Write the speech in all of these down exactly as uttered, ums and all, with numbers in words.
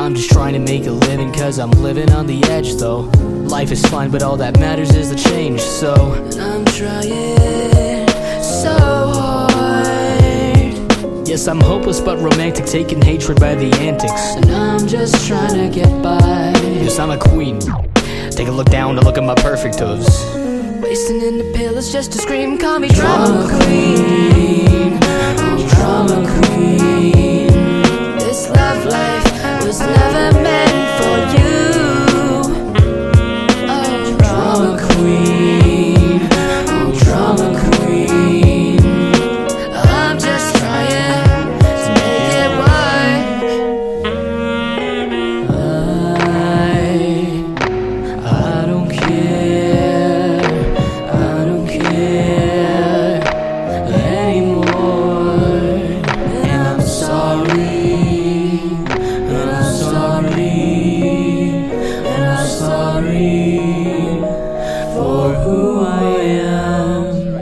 I'm just trying to make a living, cause I'm living on the edge though. Life is fine, but all that matters is the change. So I'm trying so hard. Yes, I'm hopeless but romantic, taking hatred by the antics. And I'm just trying to get by. Yes, I'm a queen. Take a look down to look at my perfect hooves. Wasting in the pillows just to scream, call me drama queen. Oh, drama queen. This love life was never meant for you. Oh, drama queen. Oh, drama queen. I'm just trying to make it work. I, I don't care. I don't care anymore. And I'm sorry. And I'm sorry, and I'm sorry for who I am.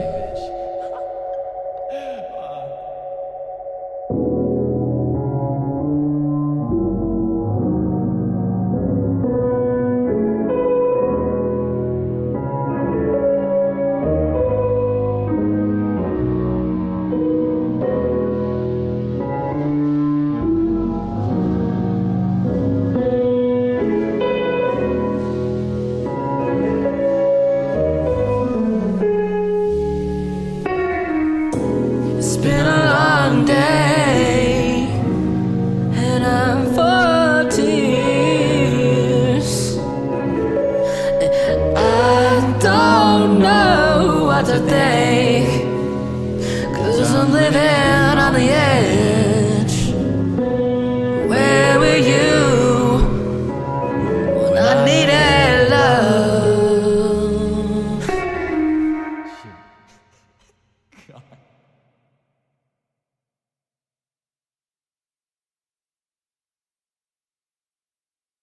It's been a long day, and I'm full of tears. I don't know what to think, cause I'm living on the edge.